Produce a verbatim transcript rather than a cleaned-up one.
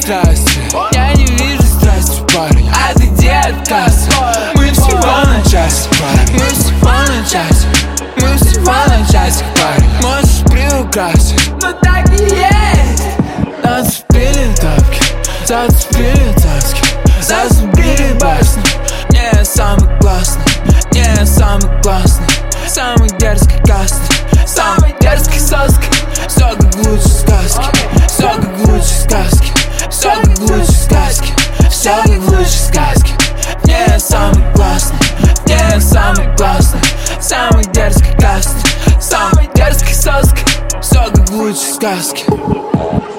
страсти, я не вижу страсти, парень. А ты где отказ? Мы всего на часик, парень. Мы всего на часик, мы всего на часик, парень. Можешь приукрасить, но так и есть. Нацепили тапки, зацепили таски, зазубили басни. Не я самый классный, не я самый классный, самый дерзкий кастный, самый дерзкий соски. Все как лучше сказки, все как лучше сказки, все как лучше сказки, все как лучше сказки. Не я самый классный, не я самый классный, самый дерзкий кастный, самый дерзкий соски. Все как лучше сказки.